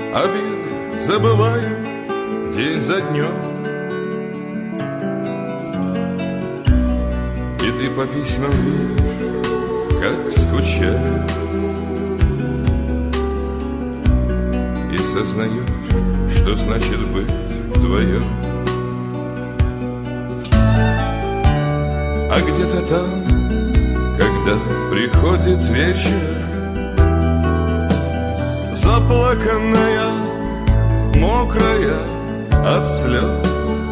обиды забываю день за днем. И ты по письмам видишь, как скучаю, и сознаешь, что значит быть вдвоем. А где-то там, когда приходит вечер, заплаканная, мокрая от слез,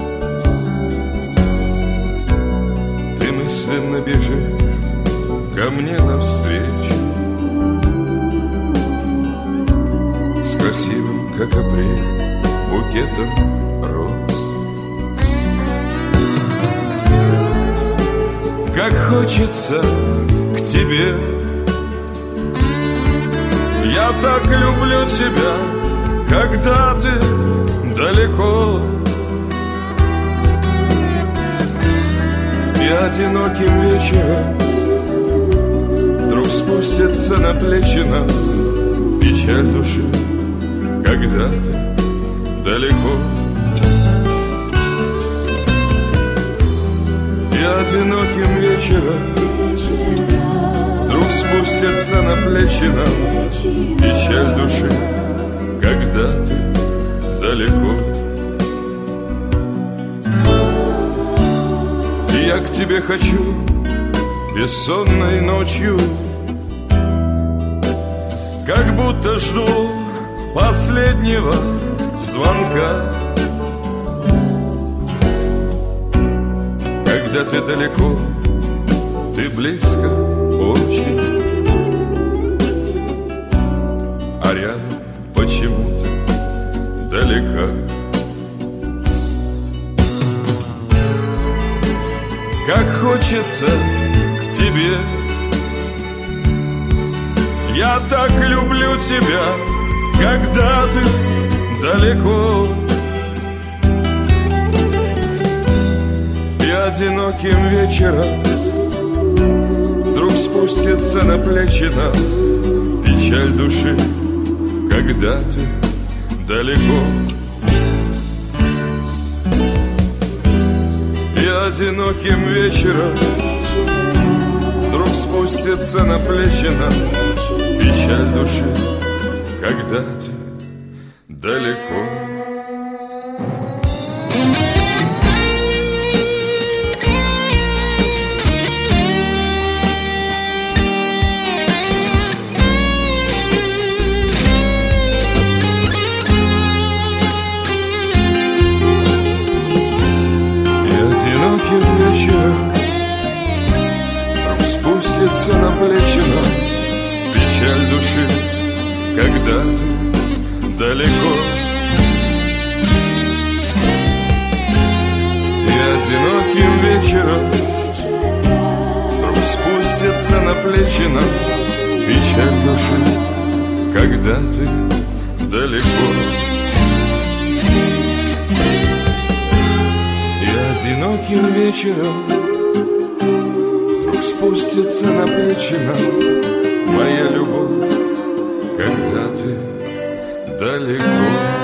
ты мысленно бежишь ко мне навстречу с красивым, как апрель, букетом роз. Как хочется к тебе, я так люблю тебя, когда ты далеко. И одиноким вечером вдруг спустится на плечи нам печаль души, когда ты далеко. И одиноким вечером вдруг спустится на плечи нам печаль души, когда ты далеко. И я к тебе хочу бессонной ночью, как будто жду последнего звонка. Когда ты далеко, ты близко очень, а рядом почему-то далека. Как хочется к тебе, я так люблю тебя, когда ты далеко. И одиноким вечером вдруг спустится на плечи нам печаль души, когда ты далеко. И одиноким вечером вдруг спустится на плечи нам печаль души, когда ты далеко. Вечером вдруг спустится на плечи нам печаль души, когда ты далеко. И одиноким вечером вдруг спустится на плечи нам печаль души, когда ты далеко. Одиноким вечером вдруг спустится на плечи нам моя любовь, когда ты далеко.